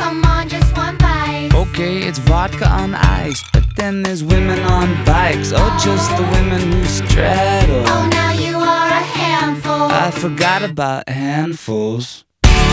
come on, just one bite. Okay, it's vodka on ice, but then there's women on bikes. Oh, just the women who straddle. Oh, now you are a handful. I forgot about handfuls.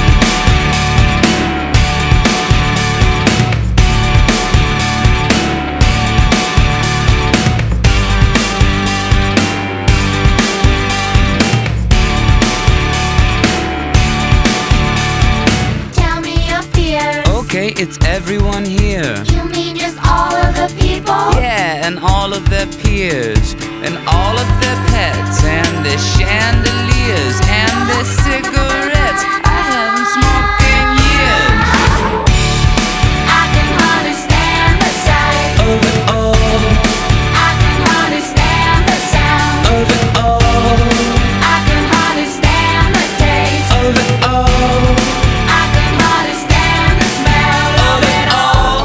Tell me your fears. Okay, it's everyone here. You mean just all of the people? Yeah, and all of their peers, and all of their pets, and their chandeliers, and their cigarettes. I haven't smoked in years. I can hardly stand the sight Of it all, I can hardly stand the sound of it all, I can hardly stand the taste of it all, I can hardly stand the smell of it all.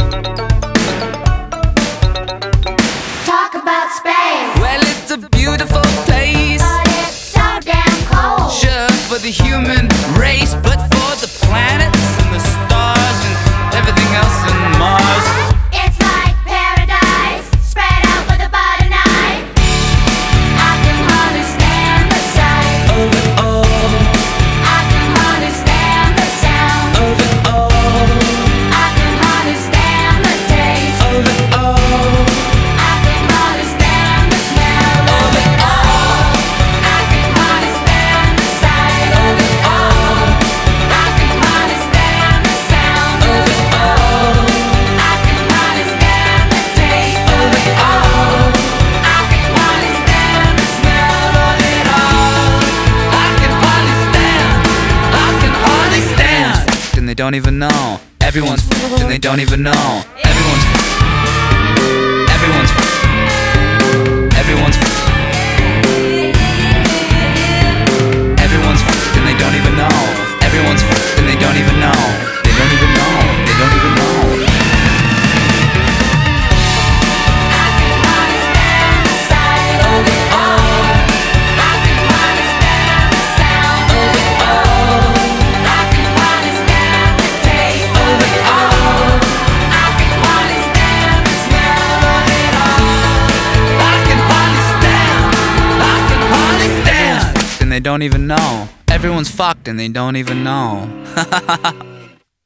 Talk about space, Well, it's a beautiful place, but it's so damn cold. sure, for the human race, but for the planets and the stars and everything else in Mars. It's like paradise, spread out with a butter knife. I can hardly stand the sight Of it all, I can hardly stand the sound of it all, I can hardly stand the taste of it all, I can hardly stand the smell of it all. I can hardly stand the sight of it all. I can hardly stand the sound of it all. I can hardly stand the taste of it all. I can hardly stand the smell of it all. I can hardly stand. I can hardly stand. And they don't even know. Everyone's and they don't even know. Everyone's everyone's everyone's everyone's and they don't even know. Everyone's and they don't even know. They don't even know. They don't even know. I can hardly stand the sight of it all. I can hardly stand the sound of it all. I can hardly stand the taste of it all. I can hardly stand the smell of it all. I can hardly stand. I can hardly stand. And they don't even know. Everyone's fucked and they don't even know.